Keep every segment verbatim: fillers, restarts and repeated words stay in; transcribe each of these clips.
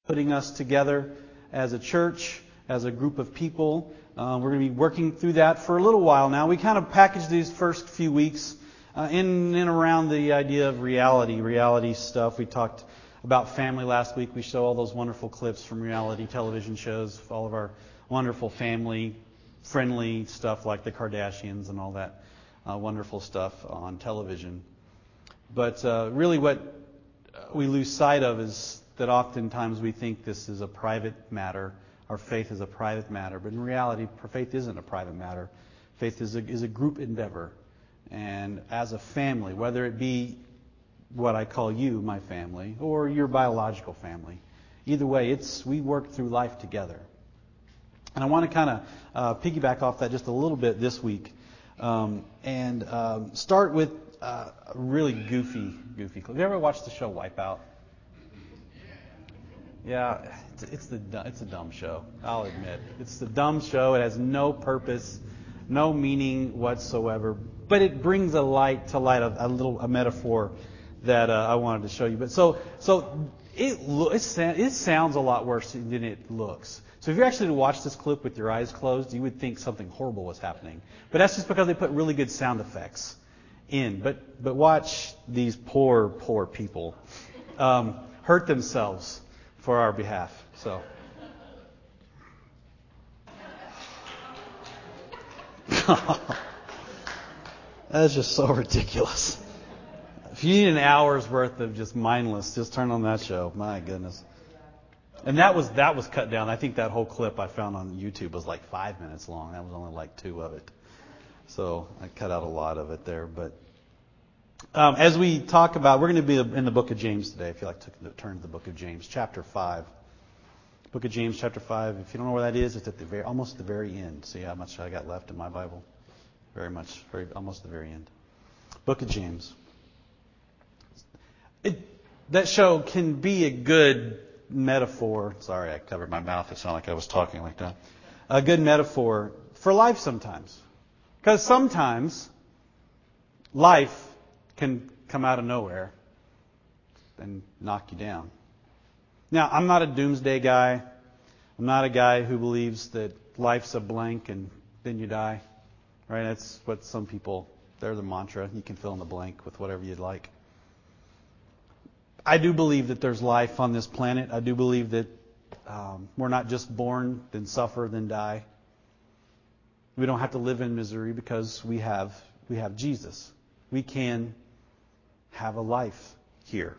putting us together as a church, as a group of people. Uh, we're going to be working through that for a little while now. We kind of packaged these first few weeks uh, in and around the idea of reality, reality stuff. We talked about family last week. We show all those wonderful clips from reality television shows, all of our wonderful family-friendly stuff like the Kardashians and all that uh, wonderful stuff on television. But uh, really what we lose sight of is that oftentimes we think this is a private matter. Our faith is a private matter. But in reality, faith isn't a private matter. Faith is a, is a group endeavor. And as a family, whether it be what I call you, my family, or your biological family, either way, it's we work through life together. And I want to kind of uh, piggyback off that just a little bit this week, um, and um, start with uh, a really goofy, goofy clip. Have you ever watched the show Wipeout? Yeah, it's, it's the it's a dumb show. I'll admit, it's the dumb show. It has no purpose, no meaning whatsoever. But it brings a light to light a, a little a metaphor that uh, I wanted to show you. But so so it it it sounds a lot worse than it looks. So if you actually watch this clip with your eyes closed, you would think something horrible was happening. But that's just because they put really good sound effects in. But but watch these poor poor people um, hurt themselves for our behalf. So. That's just so ridiculous. If you need an hour's worth of just mindless, just turn on that show. My goodness. And that was that was cut down. I think that whole clip I found on YouTube was like five minutes long. That was only like two of it. So I cut out a lot of it there. But um, as we talk about, we're going to be in the book of James today. If you like to turn to the book of James, chapter five. Book of James, chapter five. If you don't know where that is, it's at the very, almost the very end. See how much I got left in my Bible? Very much, very almost the very end. Book of James. It, that show can be a good metaphor. Sorry, I covered my mouth. It sounded like I was talking like that. A good metaphor for life sometimes. Because sometimes life can come out of nowhere and knock you down. Now, I'm not a doomsday guy. I'm not a guy who believes that life's a blank and then you die. Right? That's what some people, they're the mantra. You can fill in the blank with whatever you'd like. I do believe that there's life on this planet. I do believe that um, we're not just born, then suffer, then die. We don't have to live in misery because we have we have Jesus. We can have a life here.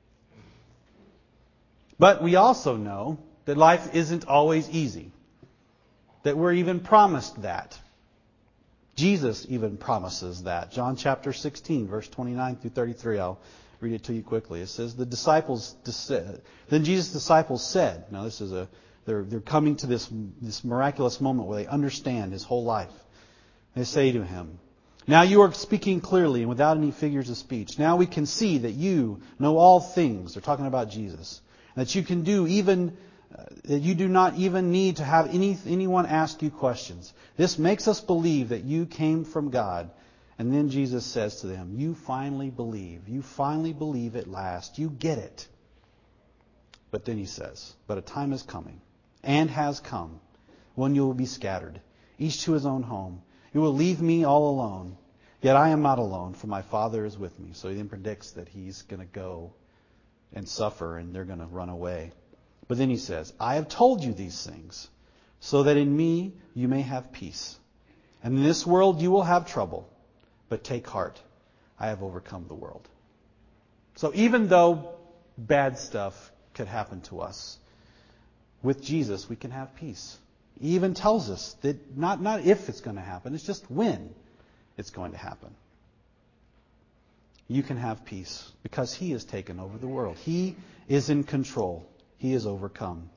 But we also know that life isn't always easy. That we're even promised that. Jesus even promises that. John chapter sixteen, verse twenty-nine through thirty-three. I'll read it to you quickly. It says, the disciples, then Jesus' disciples said, now this is a, they're, they're coming to this, this miraculous moment where they understand his whole life. They say to him, now you are speaking clearly and without any figures of speech. Now we can see that you know all things. They're talking about Jesus. That you can do even, uh, that you do not even need to have any anyone ask you questions. This makes us believe that you came from God. And then Jesus says to them, you finally believe. You finally believe at last. You get it. But then he says, but a time is coming and has come when you will be scattered, each to his own home. You will leave me all alone. Yet I am not alone, for my Father is with me. So he then predicts that he's going to go and suffer and they're going to run away. But then he says, I have told you these things so that in me you may have peace. And in this world you will have trouble. But take heart, I have overcome the world. So even though bad stuff could happen to us, with Jesus we can have peace. He even tells us that not, not if it's going to happen, it's just when it's going to happen. You can have peace because he has taken over the world. He is in control. He has overcome.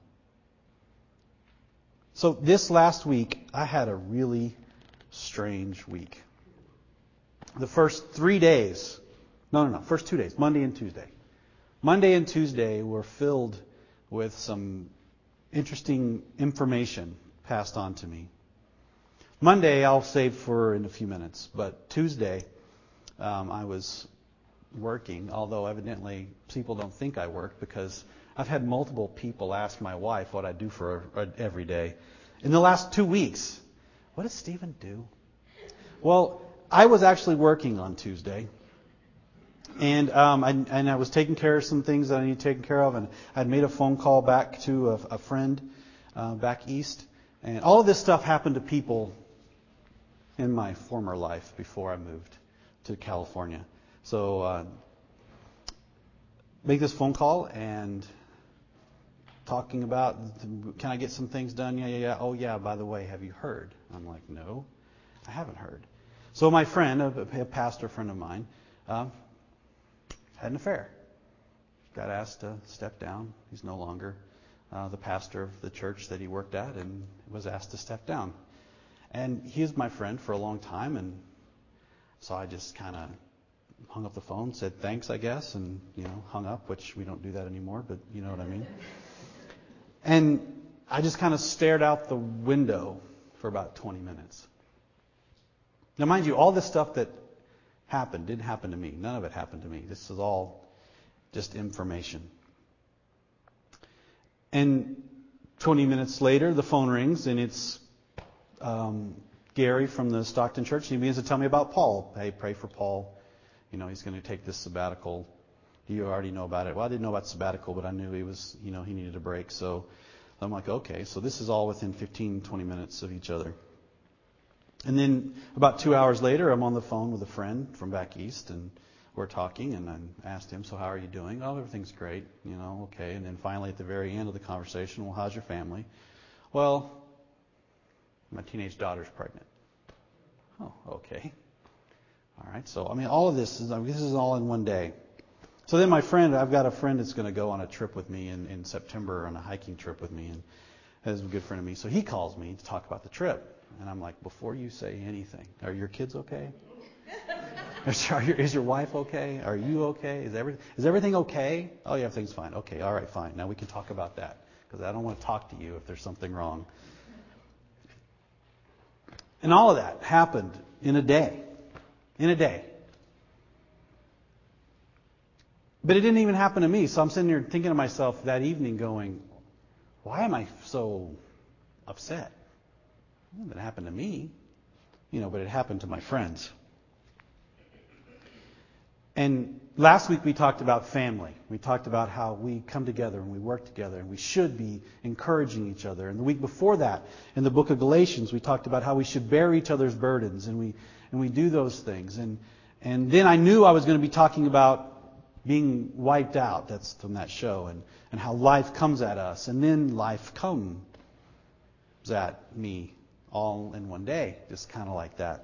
So this last week, I had a really strange week. The first three days, no, no, no, first two days, Monday and Tuesday. Monday and Tuesday were filled with some interesting information passed on to me. Monday I'll save for in a few minutes, but Tuesday um, I was working, although evidently people don't think I work because I've had multiple people ask my wife what I do for her every day. In the last two weeks, what does Stephen do? Well, I was actually working on Tuesday. And um, I, and I was taking care of some things that I need taken care of. And I'd made a phone call back to a, a friend uh, back east. And all of this stuff happened to people in my former life before I moved to California. So uh, make this phone call and talking about, can I get some things done? Yeah, yeah, yeah. Oh, yeah, by the way, have you heard? I'm like, no, I haven't heard. So my friend, a, a pastor friend of mine, uh, had an affair. Got asked to step down. He's no longer uh, the pastor of the church that he worked at, and was asked to step down. And he was my friend for a long time, and so I just kind of hung up the phone, said thanks, I guess, and you know, hung up, which we don't do that anymore, but you know what I mean. And I just kind of stared out the window for about twenty minutes. Now, mind you, all this stuff that happened didn't happen to me. None of it happened to me. This is all just information. And twenty minutes later, the phone rings, and it's um, Gary from the Stockton Church. And he begins to tell me about Paul. Hey, pray for Paul. You know, he's going to take this sabbatical. You already know about it. Well, I didn't know about sabbatical, but I knew he was, you know, he needed a break. So I'm like, okay. So this is all within fifteen, twenty minutes of each other. And then about two hours later, I'm on the phone with a friend from back east, and we're talking, and I asked him, so how are you doing? Oh, everything's great, you know, okay. And then finally at the very end of the conversation, well, how's your family? Well, my teenage daughter's pregnant. Oh, okay. All right, so, I mean, all of this is, I mean, this is all in one day. So then my friend, I've got a friend that's going to go on a trip with me in, in September, on a hiking trip with me, and is a good friend of me. So he calls me to talk about the trip. And I'm like, before you say anything, are your kids okay? Is your, is your wife okay? Are you okay? Is everything is everything okay? Oh, yeah, everything's fine. Okay, all right, fine. Now we can talk about that, because I don't want to talk to you if there's something wrong. And all of that happened in a day. In a day. But it didn't even happen to me. So I'm sitting here thinking to myself that evening going, why am I so upset? Well, it happened to me, you know, but it happened to my friends. And last week we talked about family. We talked about how we come together and we work together and we should be encouraging each other. And the week before that, in the book of Galatians, we talked about how we should bear each other's burdens, and we and we do those things. And and then I knew I was going to be talking about being wiped out. That's from that show, and, and how life comes at us. And then life comes at me all in one day, just kind of like that.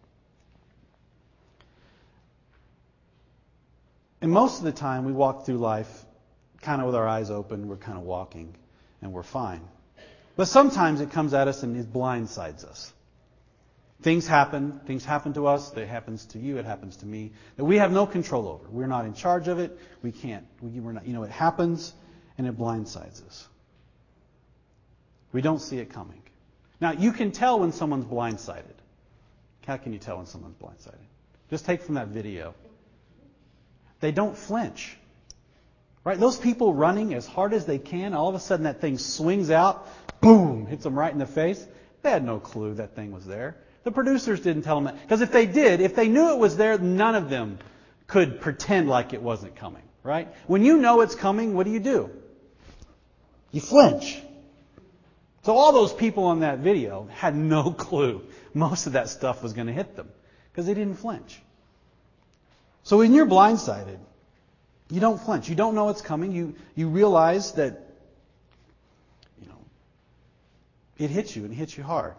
And most of the time we walk through life kind of with our eyes open. We're kind of walking and we're fine. But sometimes it comes at us and it blindsides us. Things happen. Things happen to us. It happens to you. It happens to me. That we have no control over. We're not in charge of it. We can't. We, we're not. You know, it happens and it blindsides us. We don't see it coming. Now, you can tell when someone's blindsided. How can you tell when someone's blindsided? Just take from that video. They don't flinch. Right? Those people running as hard as they can, all of a sudden that thing swings out, boom, hits them right in the face. They had no clue that thing was there. The producers didn't tell them that. Because if they did, if they knew it was there, none of them could pretend like it wasn't coming. Right? When you know it's coming, what do you do? You flinch. So all those people on that video had no clue most of that stuff was going to hit them, because they didn't flinch. So when you're blindsided, you don't flinch. You don't know it's coming. You you realize that, you know, it hits you and it hits you hard.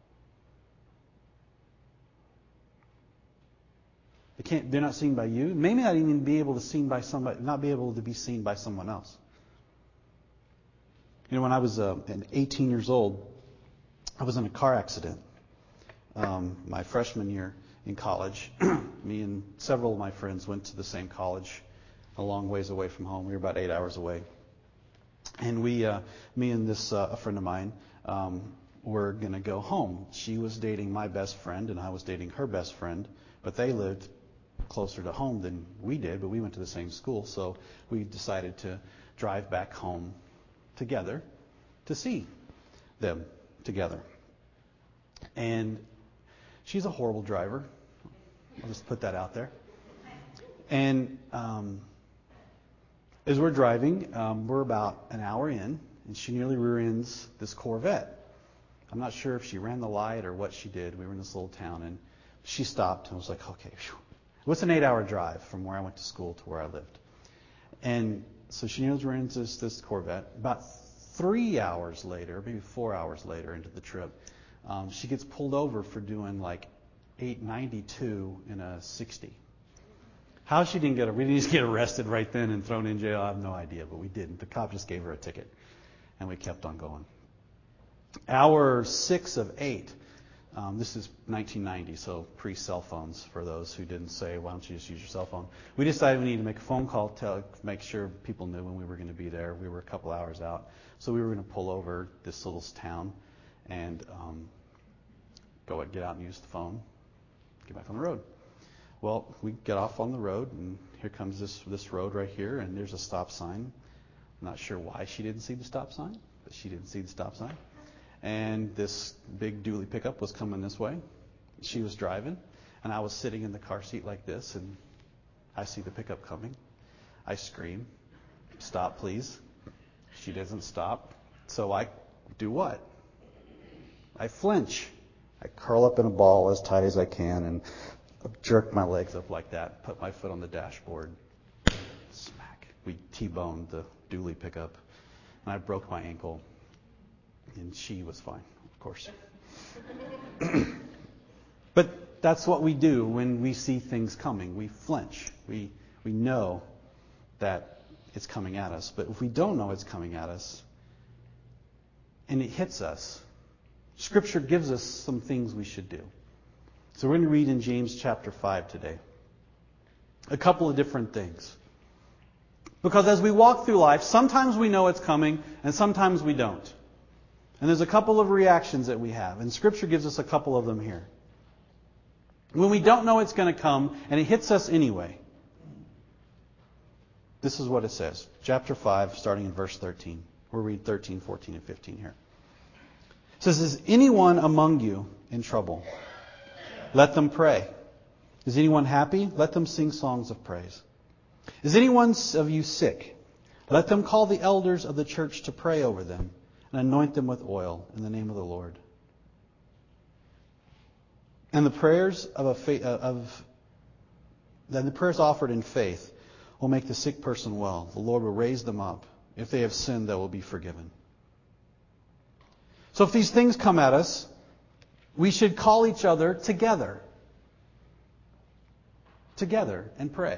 They can't. They're not seen by you. Maybe not even be able to seen by somebody. Not be able to be seen by someone else. You know, when I was uh, eighteen years old, I was in a car accident. Um, my freshman year in college, me and several of my friends went to the same college, a long ways away from home. We were about eight hours away, and we, uh, me and this uh, a friend of mine, um, were going to go home. She was dating my best friend, and I was dating her best friend, but they lived closer to home than we did. But we went to the same school, so we decided to drive back home together to see them together. And she's a horrible driver. I'll just put that out there. And um, as we're driving, um, we're about an hour in, and she nearly rear ends this Corvette. I'm not sure if she ran the light or what she did. We were in this little town, and she stopped and was like, okay, whew. It was an eight-hour drive from where I went to school to where I lived. And so she nearly ran into this, this Corvette. About three hours later, maybe four hours later into the trip, um, she gets pulled over for doing like eight ninety-two in a sixty. How she didn't get, we didn't just get arrested right then and thrown in jail, I have no idea, but we didn't. The cop just gave her a ticket, and we kept on going. Hour six of eight, um, this is nineteen ninety, so pre-cell phones for those who didn't say, why don't you just use your cell phone? We decided we needed to make a phone call to make sure people knew when we were going to be there. We were a couple hours out, so we were going to pull over this little town and um, go and get out and use the phone, get back on the road. Well, we get off on the road, and here comes this this road right here, and there's a stop sign. I'm not sure why she didn't see the stop sign, but she didn't see the stop sign. And this big dually pickup was coming this way. She was driving, and I was sitting in the car seat like this, and I see the pickup coming. I scream, stop, please. She doesn't stop. So I do what? I flinch. I curl up in a ball as tight as I can and jerk my legs up like that, put my foot on the dashboard. Smack. We T-boned the dually pickup, and I broke my ankle. And she was fine, of course. But that's what we do when we see things coming. We flinch. We we know that it's coming at us. But if we don't know it's coming at us, and it hits us, Scripture gives us some things we should do. So we're going to read in James chapter five today. A couple of different things. Because as we walk through life, sometimes we know it's coming, and sometimes we don't. And there's a couple of reactions that we have, and Scripture gives us a couple of them here. When we don't know it's going to come, and it hits us anyway, this is what it says. Chapter five, starting in verse thirteen. We'll read thirteen, fourteen, and fifteen here. It says, is anyone among you in trouble? Let them pray. Is anyone happy? Let them sing songs of praise. Is anyone of you sick? Let them call the elders of the church to pray over them and anoint them with oil in the name of the Lord. And the prayers of a fa- of then the prayers offered in faith will make the sick person well. The Lord will raise them up. If they have sinned, they will be forgiven. So if these things come at us, we should call each other together. Together and pray.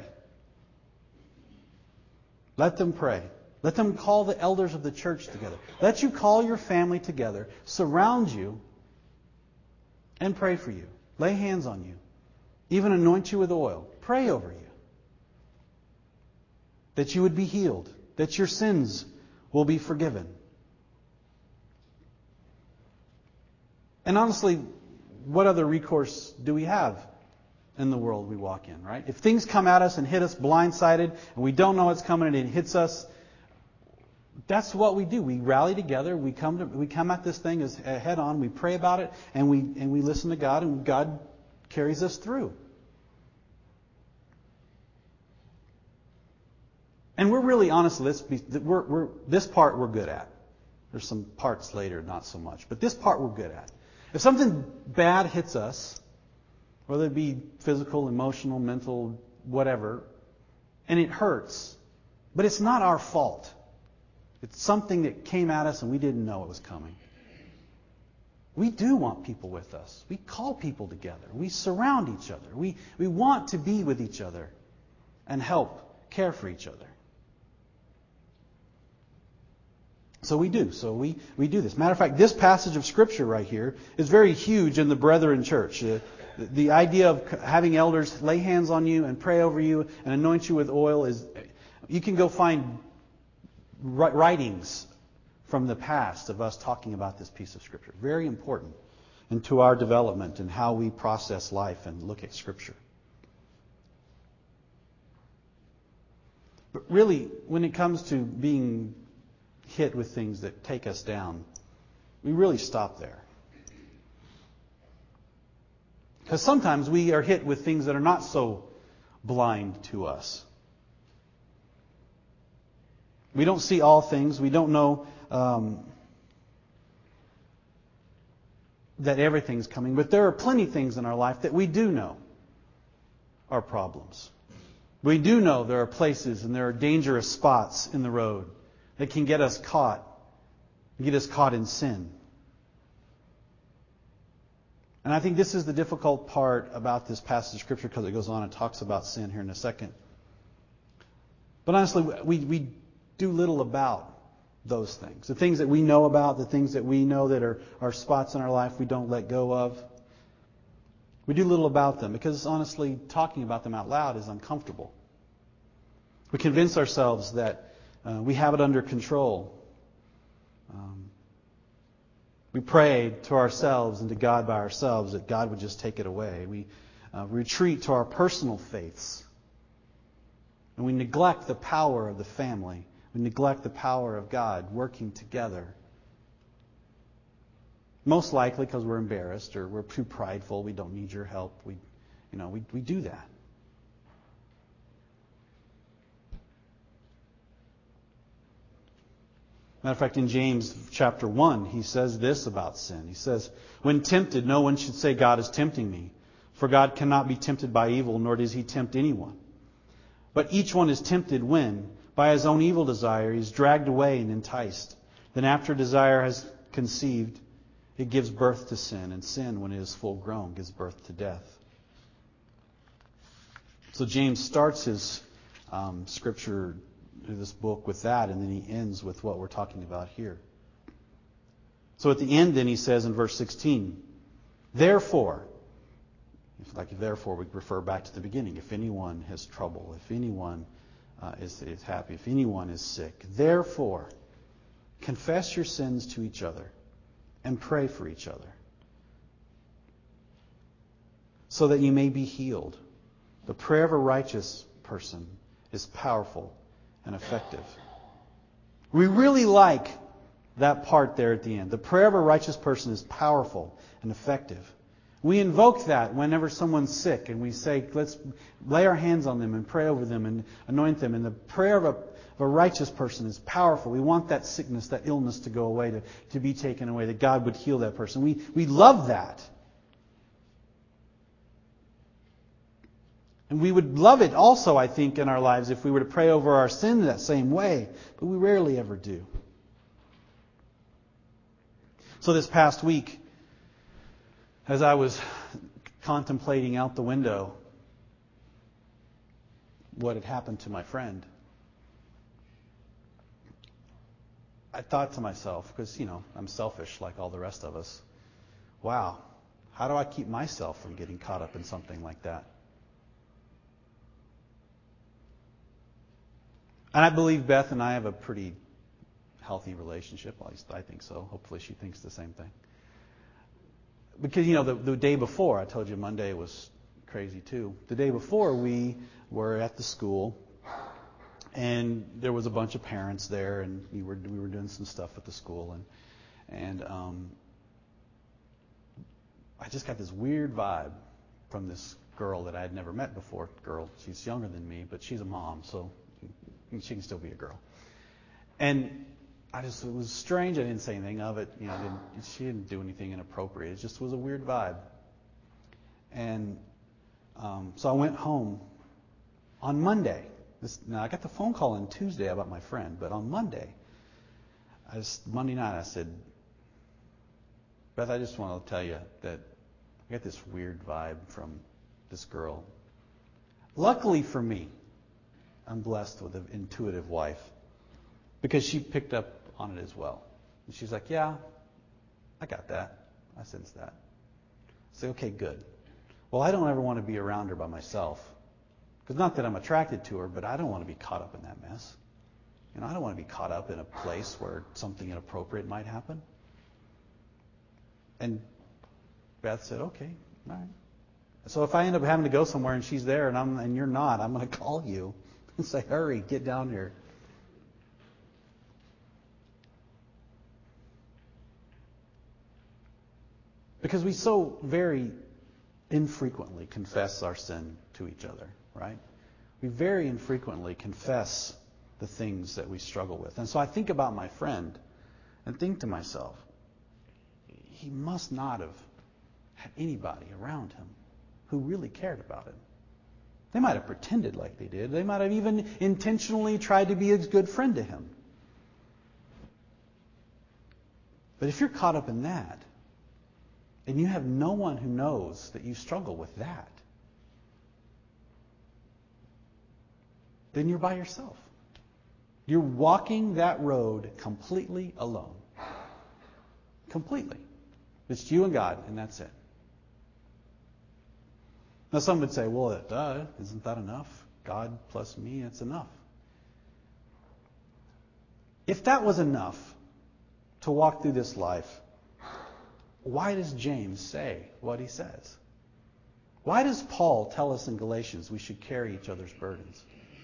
Let them pray. Let them call the elders of the church together. Let you call your family together, surround you, and pray for you. Lay hands on you. Even anoint you with oil. Pray over you. That you would be healed. That your sins will be forgiven. And honestly, what other recourse do we have in the world we walk in, right? If things come at us and hit us blindsided, and we don't know what's coming and it hits us, that's what we do. We rally together. We come to, we come at this thing as head on. We pray about it, and we and we listen to God, and God carries us through. And we're really honest. Let's be, we're, we're this part we're good at. There's some parts later not so much, but this part we're good at. If something bad hits us, whether it be physical, emotional, mental, whatever, and it hurts, but it's not our fault. It's something that came at us and we didn't know it was coming. We do want people with us. We call people together. We surround each other. We, we want to be with each other and help care for each other. So we do. So we, we do this. Matter of fact, this passage of Scripture right here is very huge in the Brethren Church. Uh, the, the idea of having elders lay hands on you and pray over you and anoint you with oil is, you can go find writings from the past of us talking about this piece of Scripture. Very important into our development and how we process life and look at Scripture. But really, when it comes to being hit with things that take us down, we really stop there. Because sometimes we are hit with things that are not so blind to us. We don't see all things. We don't know um, that everything's coming. But there are plenty of things in our life that we do know are problems. We do know there are places and there are dangerous spots in the road that can get us caught, get us caught in sin. And I think this is the difficult part about this passage of Scripture, because it goes on and talks about sin here in a second. But honestly, we, we do little about those things. The things that we know about, the things that we know that are, are spots in our life we don't let go of. We do little about them because, honestly, talking about them out loud is uncomfortable. We convince ourselves that uh, we have it under control. Um, we pray to ourselves and to God by ourselves that God would just take it away. We uh, retreat to our personal faiths. And we neglect the power of the family. We neglect the power of God working together. Most likely because we're embarrassed or we're too prideful. We don't need your help. We, you know, we, we do that. Matter of fact, in James chapter one, he says this about sin. He says, when tempted, no one should say, God is tempting me. For God cannot be tempted by evil, nor does He tempt anyone. But each one is tempted when, by his own evil desire, he is dragged away and enticed. Then after desire has conceived, it gives birth to sin. And sin, when it is full grown, gives birth to death. So James starts his um, scripture, this book, with that, and then he ends with what we're talking about here. So at the end then he says in verse sixteen, therefore, like therefore we refer back to the beginning, if anyone has trouble, if anyone uh, is, is happy, if anyone is sick, therefore confess your sins to each other and pray for each other so that you may be healed. The prayer of a righteous person is powerful and effective. We really like that part there at the end. The prayer of a righteous person is powerful and effective. We invoke that whenever someone's sick and we say, let's lay our hands on them and pray over them and anoint them. And the prayer of a, of a righteous person is powerful. We want that sickness, that illness to go away, to, to be taken away, that God would heal that person. We, we love that. And we would love it also, I think, in our lives if we were to pray over our sin that same way. But we rarely ever do. So this past week, as I was contemplating out the window what had happened to my friend, I thought to myself, because, you know, I'm selfish like all the rest of us, wow, how do I keep myself from getting caught up in something like that? And I believe Beth and I have a pretty healthy relationship. At least I think so. Hopefully she thinks the same thing. Because, you know, the, the day before, I told you Monday was crazy too. The day before, we were at the school, and there was a bunch of parents there, and we were we were doing some stuff at the school, and and um, I just got this weird vibe from this girl that I had never met before. Girl, she's younger than me, but she's a mom, so she can still be a girl. And I just, it was strange. I didn't say anything of it. You know, didn't, she didn't do anything inappropriate. It just was a weird vibe. And um, so I went home on Monday. This, now I got the phone call on Tuesday about my friend, but on Monday, I just, Monday night I said, Beth, I just want to tell you that I got this weird vibe from this girl. Luckily for me, I'm blessed with an intuitive wife, because she picked up on it as well. And she's like, yeah, I got that. I sense that. I say, okay, good. Well, I don't ever want to be around her by myself. Because not that I'm attracted to her, but I don't want to be caught up in that mess. You know, I don't want to be caught up in a place where something inappropriate might happen. And Beth said, okay, all right. So if I end up having to go somewhere and she's there and I'm and you're not, I'm going to call you. and say, hurry, get down here. Because we so very infrequently confess our sin to each other, right? We very infrequently confess the things that we struggle with. And so I think about my friend and think to myself, he must not have had anybody around him who really cared about him. They might have pretended like they did. They might have even intentionally tried to be a good friend to him. But if you're caught up in that, and you have no one who knows that you struggle with that, then you're by yourself. You're walking that road completely alone. Completely. It's you and God, and that's it. Now some would say, well, duh, isn't that enough? God plus me, it's enough. If that was enough to walk through this life, why does James say what he says? Why does Paul tell us in Galatians we should carry each other's burdens?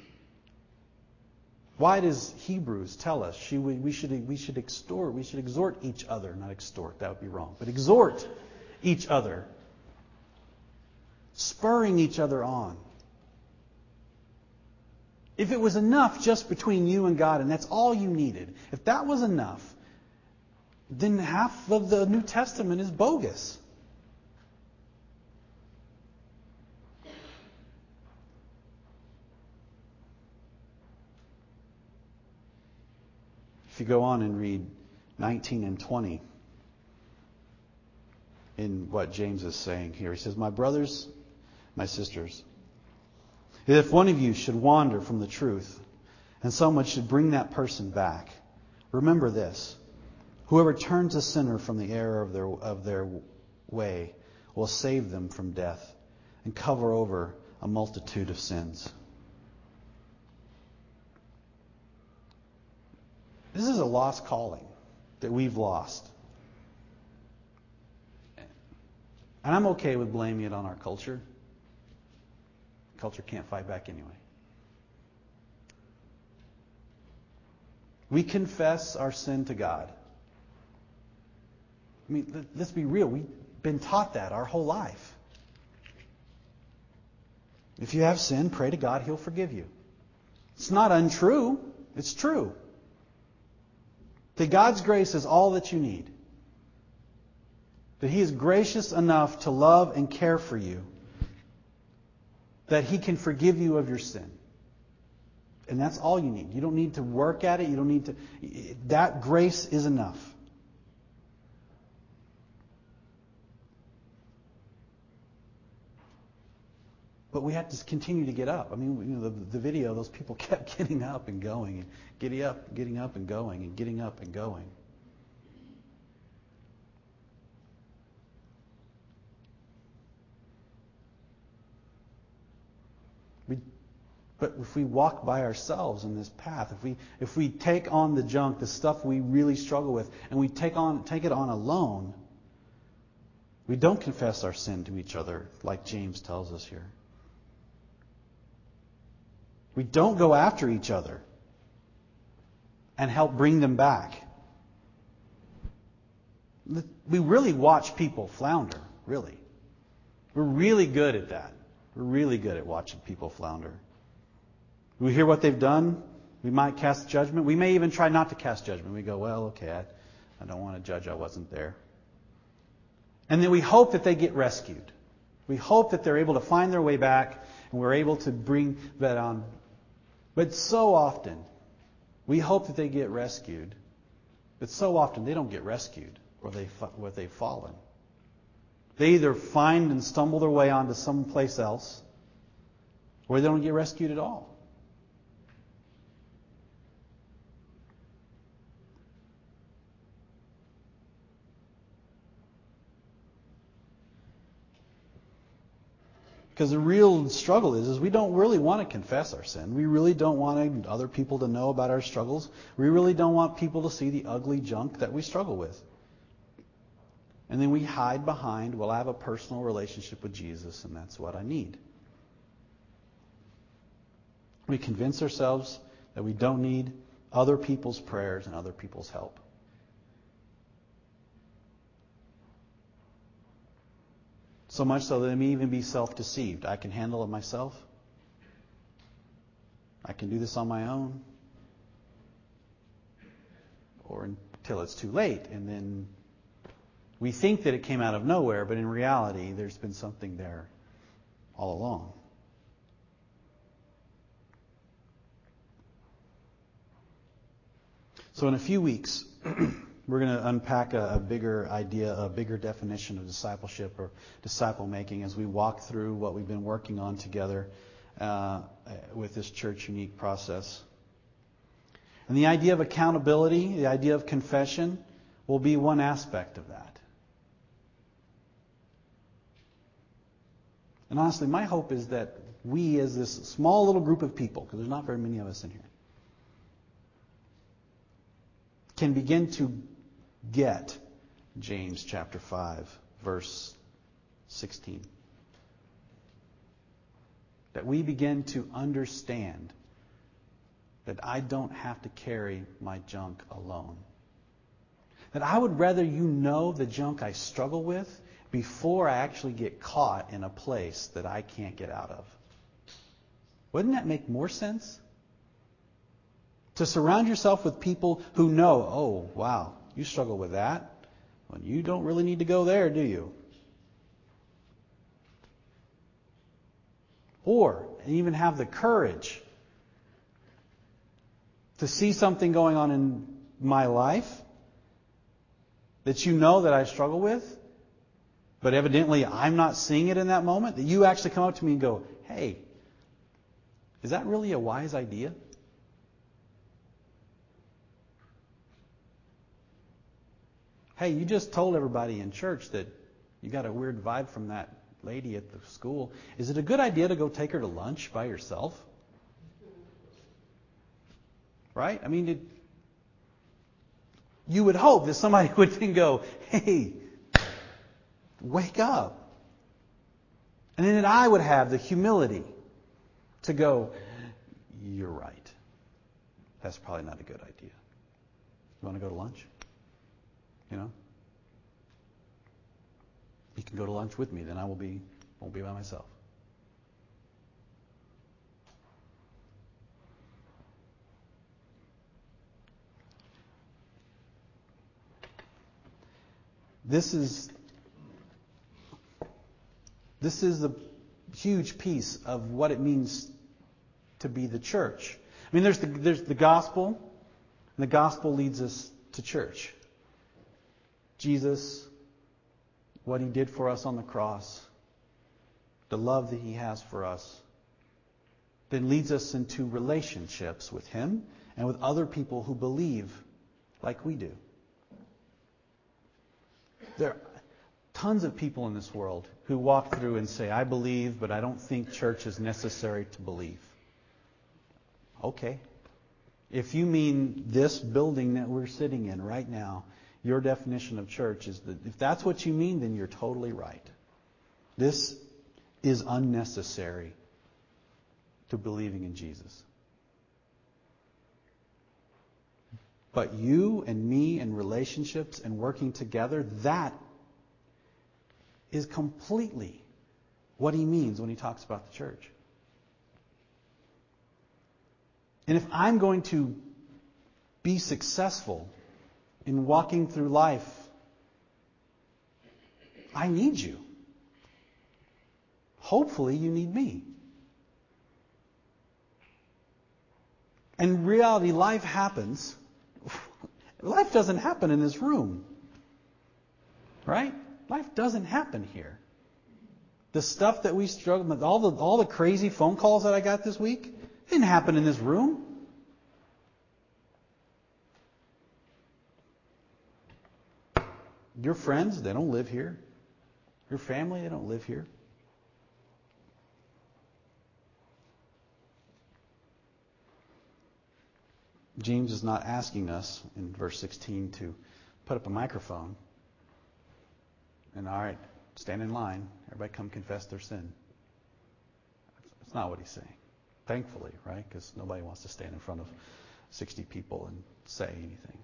Why does Hebrews tell us we should, we should extort, we should exhort each other, not extort, that would be wrong, but exhort each other, spurring each other on? If it was enough just between you and God, and that's all you needed, if that was enough, then half of the New Testament is bogus. If you go on and read nineteen and twenty in what James is saying here, he says, my brothers, my sisters, if one of you should wander from the truth and someone should bring that person back, remember this. Whoever turns a sinner from the error of their, of their way will save them from death and cover over a multitude of sins. This is a lost calling that we've lost. And I'm okay with blaming it on our culture. Culture can't fight back anyway. We confess our sin to God. I mean, let's be real. We've been taught that our whole life. If you have sin, pray to God, He'll forgive you. It's not untrue. It's true. That God's grace is all that you need. That He is gracious enough to love and care for you. That He can forgive you of your sin. And that's all you need. You don't need to work at it. You don't need to... That grace is enough. But we have to continue to get up. I mean, you know, the, the video, those people kept getting up and going, and getting up, getting up and going, and getting up and going. We, but if we walk by ourselves in this path, if we if we take on the junk, the stuff we really struggle with, and we take on take it on alone, we don't confess our sin to each other, like James tells us here. We don't go after each other and help bring them back. We really watch people flounder, really. We're really good at that. We're really good at watching people flounder. We hear what they've done. We might cast judgment. We may even try not to cast judgment. We go, well, okay, I, I don't want to judge. I wasn't there. And then we hope that they get rescued. We hope that they're able to find their way back and we're able to bring that on. But so often, we hope that they get rescued, but so often they don't get rescued or, they, or they've fallen. They either find and stumble their way onto someplace else, or they don't get rescued at all. Because the real struggle is, is we don't really want to confess our sin. We really don't want other people to know about our struggles. We really don't want people to see the ugly junk that we struggle with. And then we hide behind, well, I have a personal relationship with Jesus, and that's what I need. We convince ourselves that we don't need other people's prayers and other people's help. So much so that it may even be self-deceived. I can handle it myself. I can do this on my own. Or until it's too late. And then we think that it came out of nowhere, but in reality, there's been something there all along. So in a few weeks, we're going to unpack a, a bigger idea, a bigger definition of discipleship or disciple making as we walk through what we've been working on together uh, with this Church Unique process. And the idea of accountability, the idea of confession, will be one aspect of that. And honestly, my hope is that we, as this small little group of people, because there's not very many of us in here, can begin to get James chapter five, verse sixteen. That we begin to understand that I don't have to carry my junk alone. That I would rather you know the junk I struggle with before I actually get caught in a place that I can't get out of. Wouldn't that make more sense? To surround yourself with people who know, oh, wow, you struggle with that. Well, you don't really need to go there, do you? Or even have the courage to see something going on in my life that you know that I struggle with, but evidently I'm not seeing it in that moment, that you actually come up to me and go, hey, is that really a wise idea? Hey, you just told everybody in church that you got a weird vibe from that lady at the school. Is it a good idea to go take her to lunch by yourself? Right? I mean, it, you would hope that somebody would then go, hey, wake up. And then I would have the humility to go, you're right. That's probably not a good idea. You want to go to lunch? You know? You can go to lunch with me, then I will be won't be by myself. This is this is a huge piece of what it means to be the church. I mean, there's the there's the gospel, and the gospel leads us to church. Jesus, what He did for us on the cross, the love that He has for us, then leads us into relationships with Him and with other people who believe like we do. There are tons of people in this world who walk through and say, I believe, but I don't think church is necessary to believe. Okay. If you mean this building that we're sitting in right now, your definition of church is that if that's what you mean, then you're totally right. This is unnecessary to believing in Jesus. But you and me and relationships and working together, that is completely what He means when He talks about the church. And if I'm going to be successful in walking through life, I need you. Hopefully you need me. And in reality, life happens. Life doesn't happen in this room. Right? Life doesn't happen here. The stuff that we struggle with, all the all the crazy phone calls that I got this week, didn't happen in this room. Your friends, they don't live here. Your family, they don't live here. James is not asking us in verse sixteen to put up a microphone and, all right, stand in line. Everybody come confess their sin. That's not what he's saying. Thankfully, right? Because nobody wants to stand in front of sixty people and say anything.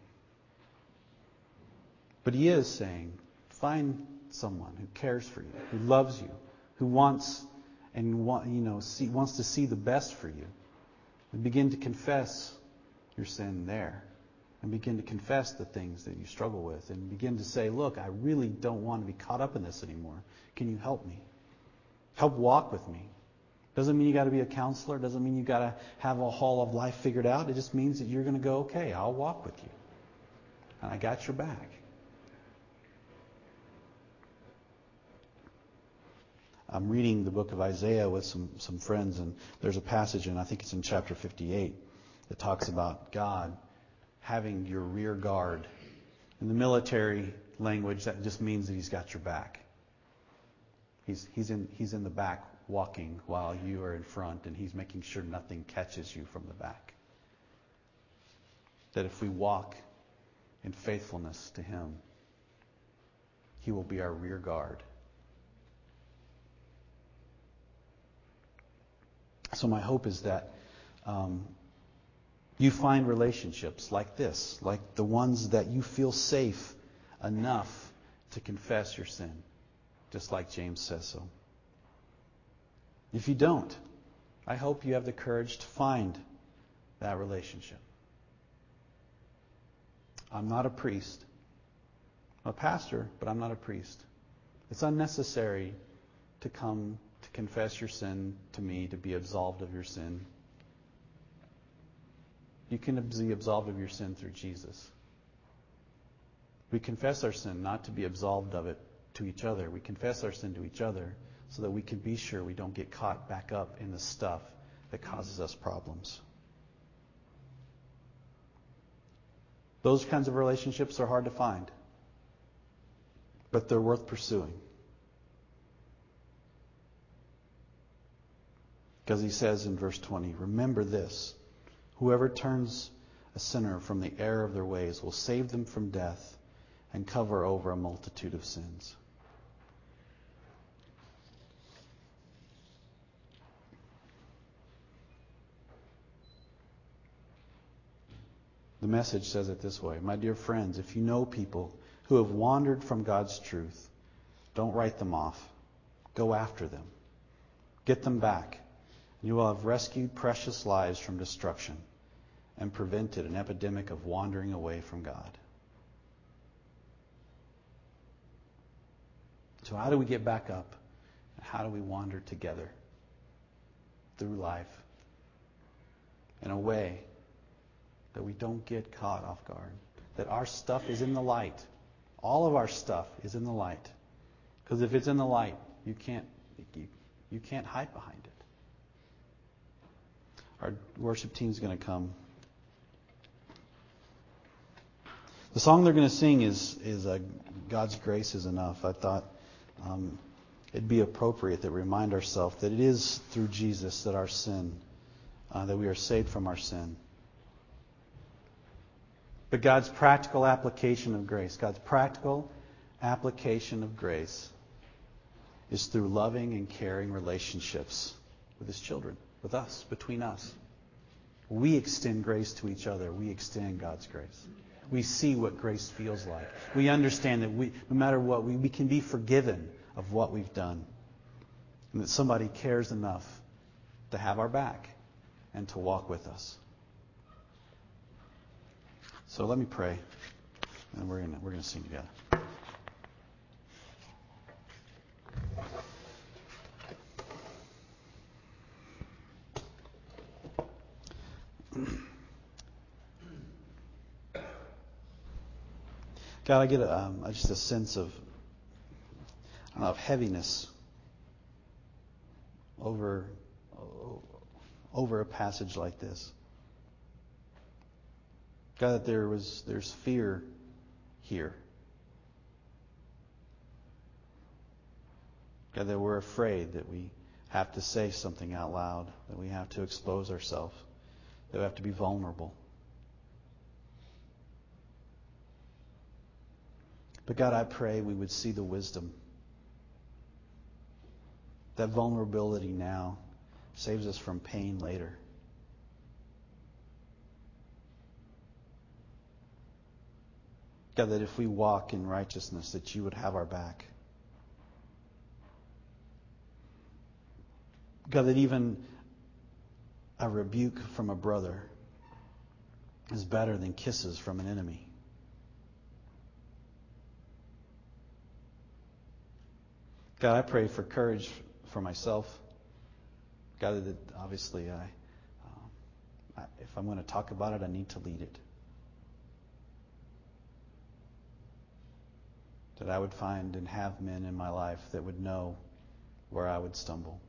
But he is saying, find someone who cares for you, who loves you, who wants and want, you know, see, wants to see the best for you. And begin to confess your sin there. And begin to confess the things that you struggle with. And begin to say, look, I really don't want to be caught up in this anymore. Can you help me? Help walk with me. Doesn't mean you got to be a counselor. Doesn't mean you got to have a hall of life figured out. It just means that you're going to go, okay, I'll walk with you. And I got your back. I'm reading the book of Isaiah with some, some friends, and there's a passage, and I think it's in chapter fifty-eight, that talks about God having your rear guard. In the military language, that just means that He's got your back. He's, he's, in, he's in the back walking while you are in front, and He's making sure nothing catches you from the back. That if we walk in faithfulness to Him, He will be our rear guard. So my hope is that um, you find relationships like this, like the ones that you feel safe enough to confess your sin, just like James says so. If you don't, I hope you have the courage to find that relationship. I'm not a priest. I'm a pastor, but I'm not a priest. It's unnecessary to come to confess your sin to me, to be absolved of your sin. You can be absolved of your sin through Jesus. We confess our sin not to be absolved of it to each other. We confess our sin to each other so that we can be sure we don't get caught back up in the stuff that causes us problems. Those kinds of relationships are hard to find, but they're worth pursuing. Because he says in verse twenty, remember this, whoever turns a sinner from the error of their ways will save them from death and cover over a multitude of sins. The Message says it this way, my dear friends, if you know people who have wandered from God's truth, don't write them off. Go after them. Get them back. You will have rescued precious lives from destruction and prevented an epidemic of wandering away from God. So how do we get back up? And how do we wander together through life in a way that we don't get caught off guard? That our stuff is in the light. All of our stuff is in the light. Because if it's in the light, you can't, you, you can't hide behind it. Our worship team is going to come. The song they're going to sing is is uh, God's Grace is Enough. I thought um, it'd be appropriate that we remind ourselves that it is through Jesus that our sin, uh, that we are saved from our sin. But God's practical application of grace, God's practical application of grace is through loving and caring relationships with His children. With us, between us. We extend grace to each other. We extend God's grace. We see what grace feels like. We understand that we, no matter what, we, we can be forgiven of what we've done. And that somebody cares enough to have our back and to walk with us. So let me pray, and we're gonna we're gonna sing together. God, I get a, um, just a sense of, I don't know, of heaviness over over a passage like this. God, that there was there's fear here. God, that we're afraid that we have to say something out loud, that we have to expose ourselves, that we have to be vulnerable. But God, I pray we would see the wisdom. That vulnerability now saves us from pain later. God, that if we walk in righteousness, that you would have our back. God, that even a rebuke from a brother is better than kisses from an enemy. God, I pray for courage for myself. God, that obviously I, um, I, if I'm going to talk about it, I need to lead it. That I would find and have men in my life that would know where I would stumble.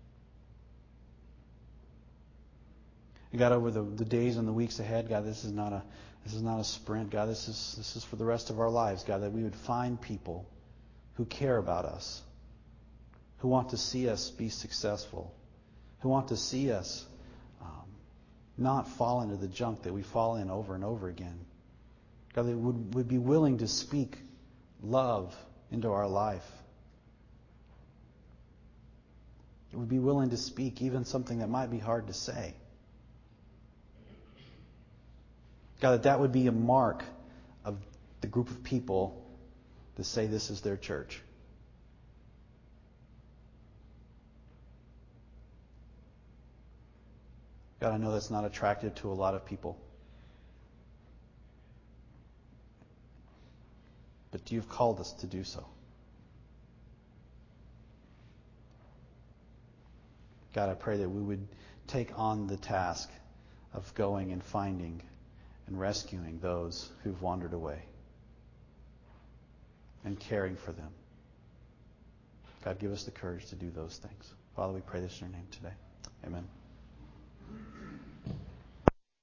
And God, over the, the days and the weeks ahead, God, this is not a this is not a sprint. God, this is this is for the rest of our lives. God, that we would find people who care about us, who want to see us be successful, who want to see us um, not fall into the junk that we fall in over and over again. God, that would would be willing to speak love into our life. It would be willing to speak even something that might be hard to say. God, that that would be a mark of the group of people to say this is their church. God, I know that's not attractive to a lot of people. But you've called us to do so. God, I pray that we would take on the task of going and finding and rescuing those who've wandered away and caring for them. God, give us the courage to do those things. Father, we pray this in your name today. Amen.